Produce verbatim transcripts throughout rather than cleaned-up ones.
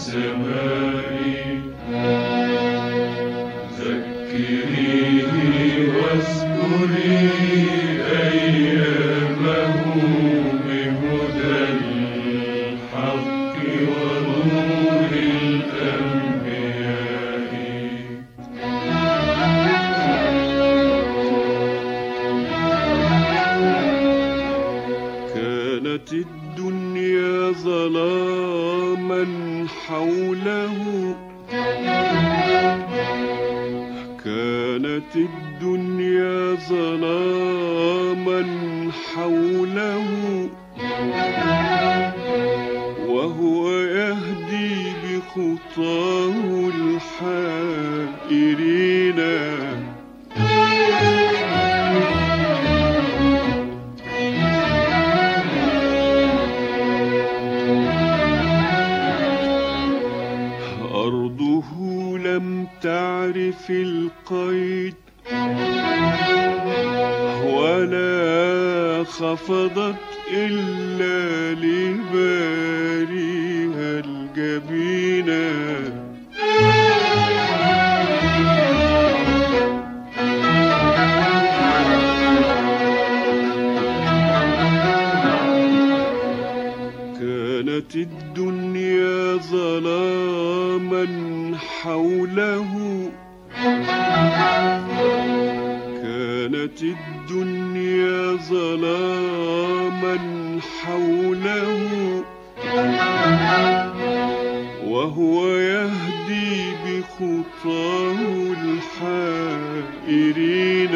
السماء ذكريه واذكري أيامه بهدى الحق ونور الأنبياء. كانت الدنيا ظلاما حوله كانت الدنيا ظلاما حوله وهو يهدي بخطاه الحائرين. أرضه لم تعرف القيد ولا خفضت إلا لباريها الجبينة. كانت الدنيا ظلاما حوله كانت الدنيا ظلاما حوله وهو يهدي بخطاه الحائرين.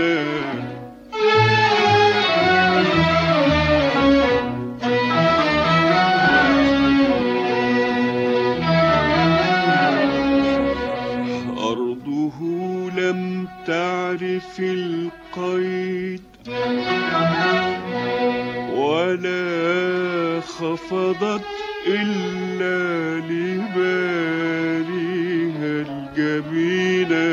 أرضه لم تعرف القيد ولا خفضت إلا لباريها الجبينة.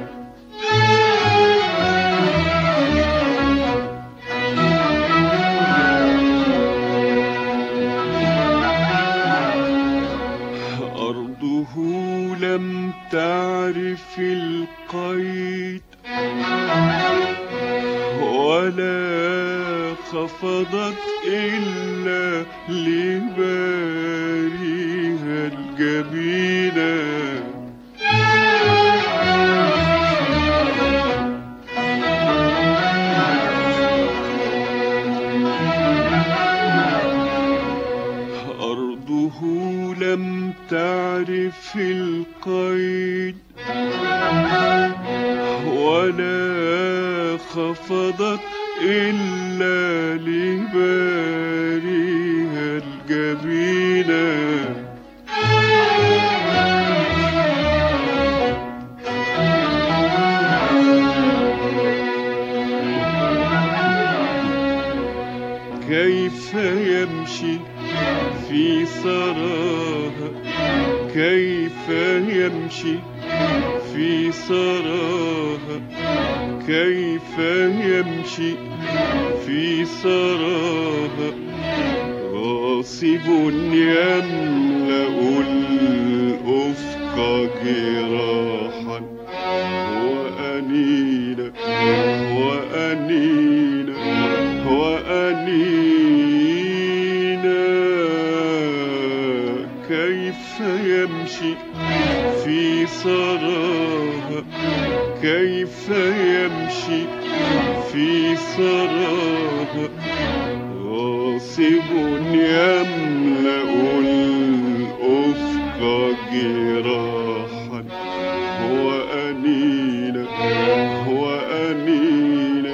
أرضه لم تعرف القيد ولا خفضت إلا لباريها الجبينة. أرضه لم تعرف القيد ولا خفضت إلا لباريها الجبينة. كيف يمشي في سراها كيف يمشي في سراها كيف يمشي في سراها غاصب يملأ الأفق جراحا وأنينا وأنينا وأنينا. كيف يمشي في سراها كيف يمشي في سراها غاصب يملأ الأفق جراحا وأنينا وأنينا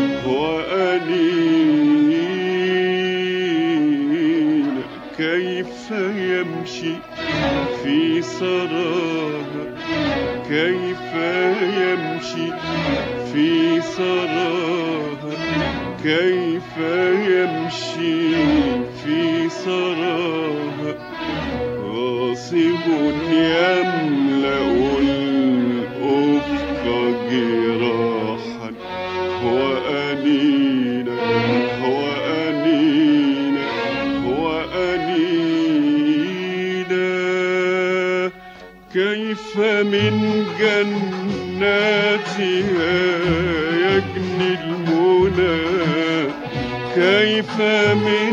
وأنينا. كيف يمشي في سراها كيف يمشي في سراها كيف يمشي في سراها غاصب يملأ الأفق جراحا وأنينا وأنينا وأنينا. كيف من جناتها يجني المنى، كيف من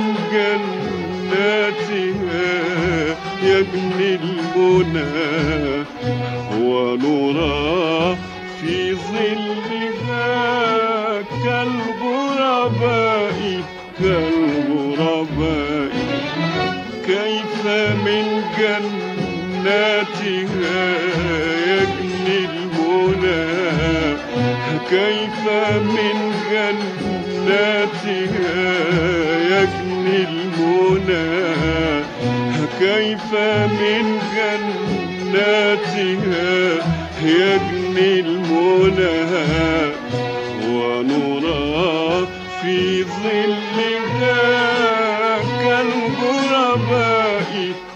جناتها يجني المنى، ونرى في ظلها كالغرباء كالغرباء. كيف من جناتها يجني المنى، كيف من جناتها يجني المنى، كيف من جناتها يجني المنى، ونرى في ظلها كالغرباء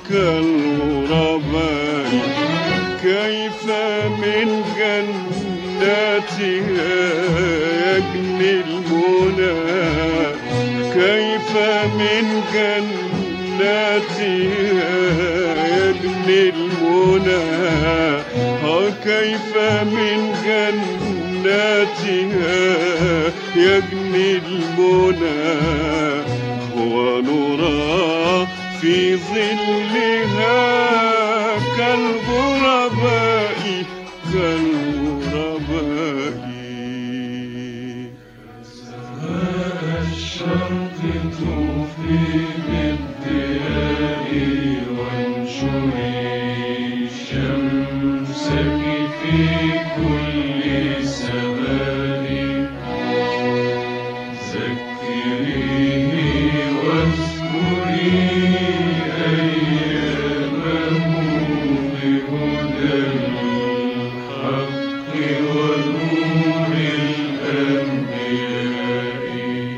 كالغرباء. كيف من جناتها يجني المنى، كيف من جناتها يجني المنى، كيف من جناتها يجني المنى، ونرى في ظلها كالغرباء كالغرباء. سماء الشرق طوفي بالضياء، وانشري شمسك في كل سماء، ذكريه واذكري أيامه بهدى الحق ونور الأنبياء.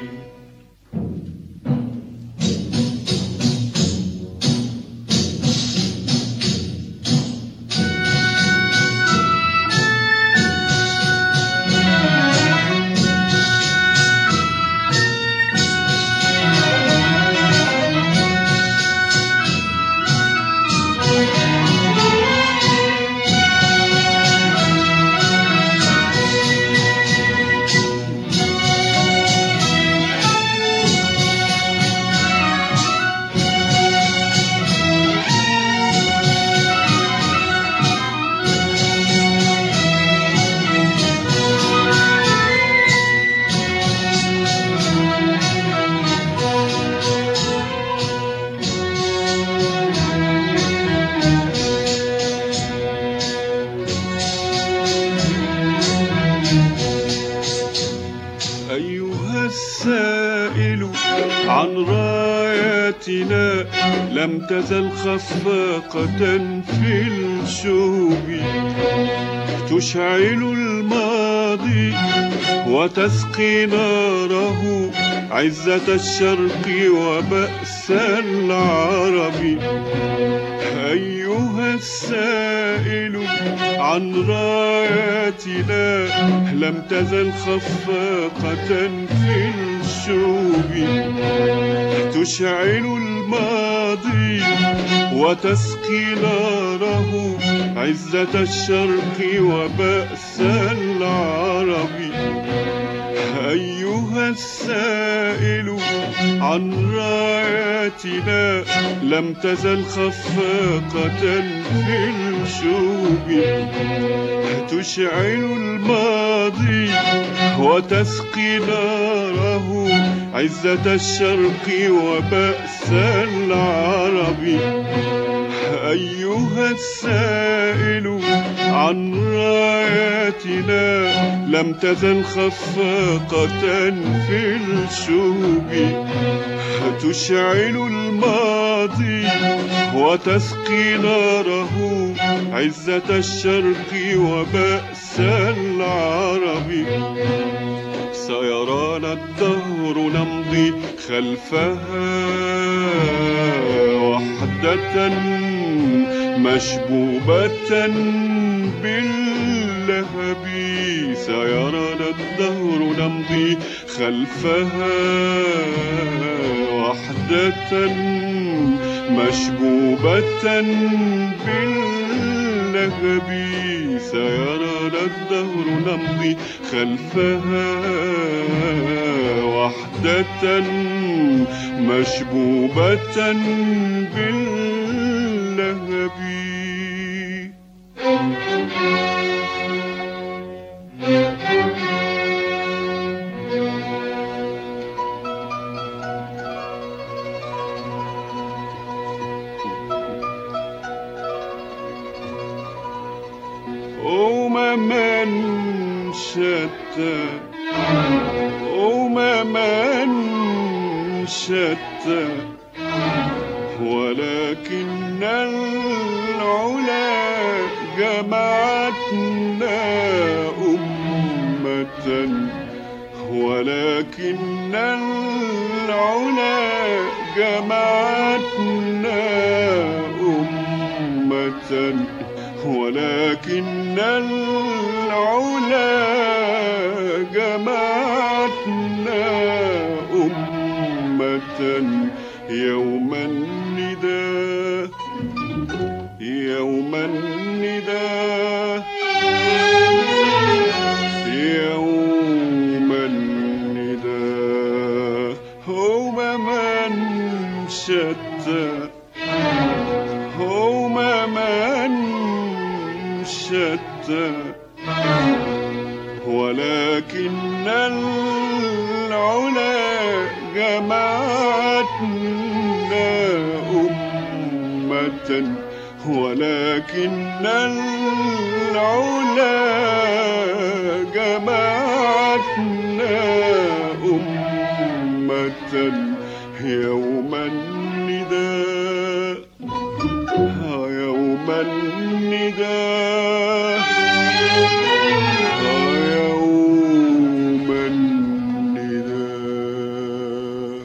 أيها السائل عن راياتنا، لم تزل خفاقة في الشوب، تشعل الماضي وتسقي ناره، عزة الشرق وبأس العرب. أيها السائل عن راياتنا، لم تزل خفاقة في الشوب، تشعل الماضي وتسقي ناره، عزة الشرق وبأس العرب. أيها السائل عن راياتنا، لم تزل خفاقة في الشوب، تشعل الماضي وتسقي ناره، عزة الشرق وبأس العرب. أيها السائل عن راياتنا، لم تزل خفاقة في الشوب، تشعل الماضي وتسقي ناره، عزة الشرق وبأس العرب. سيرانا الدهر نمضي خلفها وحدة مشبوبة باللهب، سيرانا الدهر نمضي خلفها وحدة مشبوبة باللهب. باللهب سيرانا الدهر نمضي خلفها وحدة مشبوبة باللهب. أمما شتى أمما شتى ولكن العلا جمعتنا أمة ولكن العلا جمعتنا أمة ولكن العلا جمعتنا أمة يوم النداء يوم النداء يوم النداء أمما شتى أمما شتى ولكن العلا جمعتنا أمة ولكن العلا جمعتنا أمة يوم النداء يوم النداء يوم النداء.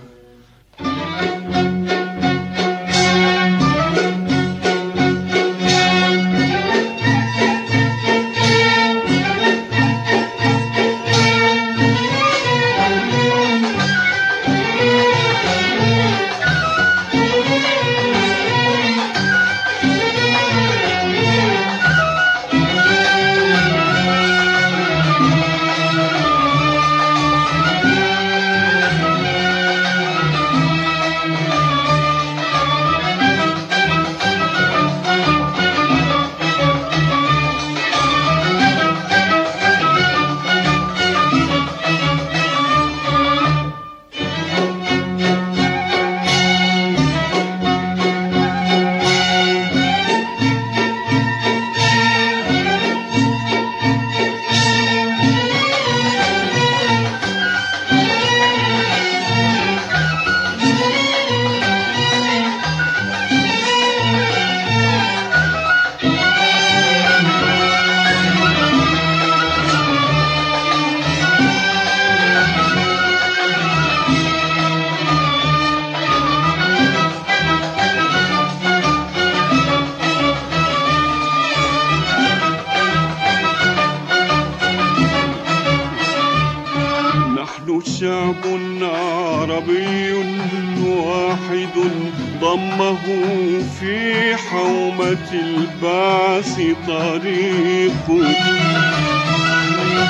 شعب عربي واحد ضمه في حومة البعث طريق